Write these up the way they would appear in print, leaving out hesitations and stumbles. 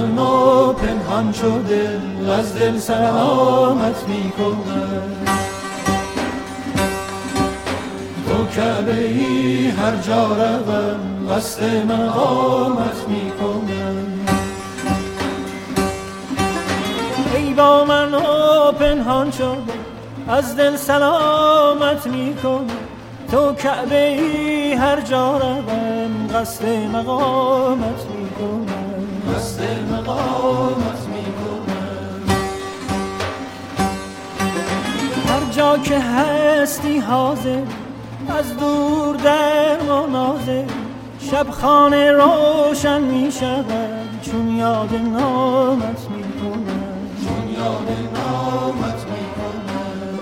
من و پنهان شده از دل سلامت میکنم. تو کعبه ای هر جا روم قصد مقامت میکنم. ای با من و پنهان شده از دل سلامت میکنم. تو کعبه ای هر جا روم قصد مقامت میکنم. قصد مقامت میکنم. هر جا که هستی حاضر از دور در مناظر شب خانه روشن می شود چون یاد نامت می کنم. چون یاد نامت می کنم.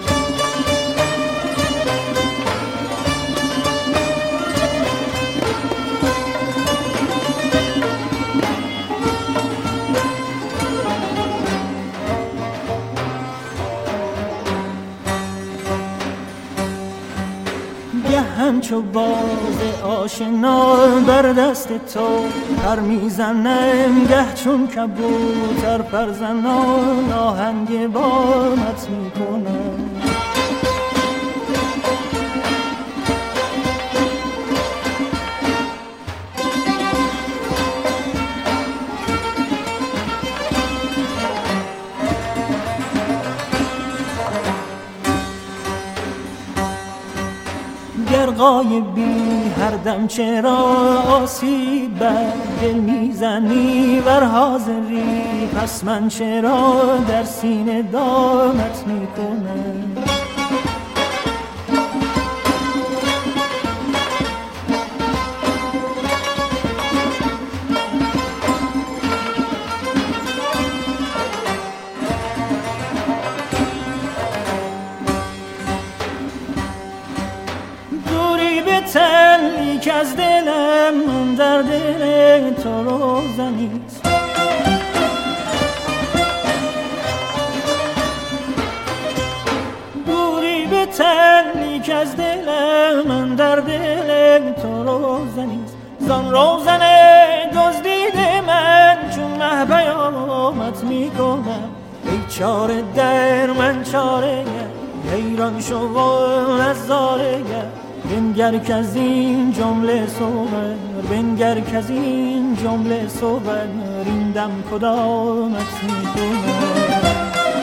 همچو باز آشنا بر دست تو پر میزنم گه چون کبوتر پرزنان آهنگ بامت میکنم. گر غایبی هر دم چرا آسیب بر دل میزنی ور حاضری پس من چرا در سینه دامت میکنم. تنی که از دلم در دل تو روزنیست. دوری به تنی که از دلم در دل تو روزنیست. زان روزن دزدیده من چون مه پیامت میکنم. ای چاره در من چاره حیران شو و نظاره بنگر که از این جمله صور بنگر که از این جمله صور این دم کدامت میکنم.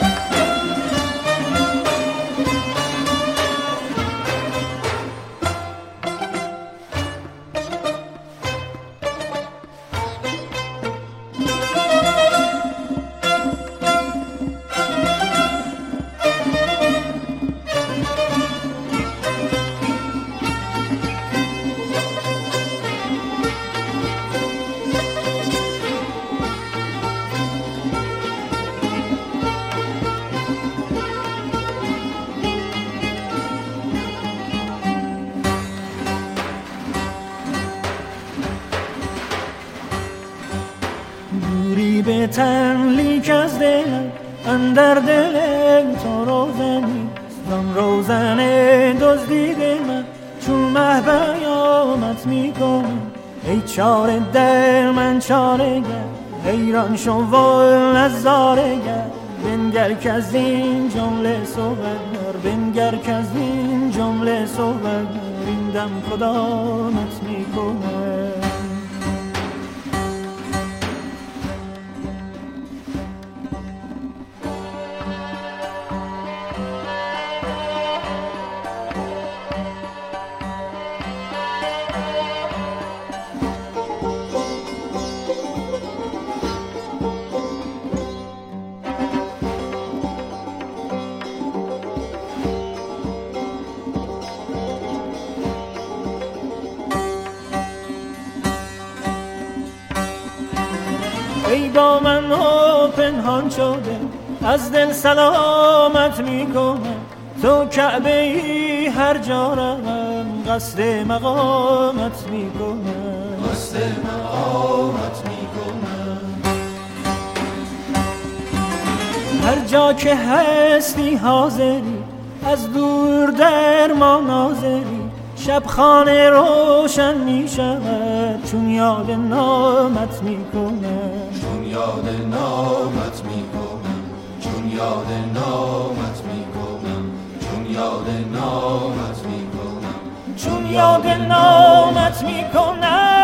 به تنلیک از دلم اندر دل تو روزنیست. زان روزن دزدیده من چون مه پیامت میکنم. ای چاره در من چاره گر حیران شو و نظاره گر بنگر که از این جمله صور بنگر که از این جمله صور این دم کدامت میکنم. ای با من و پنهان شده از دل سلامت میکنم. تو کعبه ای هر جا روم قصد مقامت میکنم. قصد مقامت میکنم. هر جا که هستی حاضری از دور در ما ناظری شب خانه روشن می شود چون یاد نامت می کنم. یاد نامت میکنم، چون یاد نامت میکنم، چون یاد نامت میکنم، چون یاد نامت میکنم.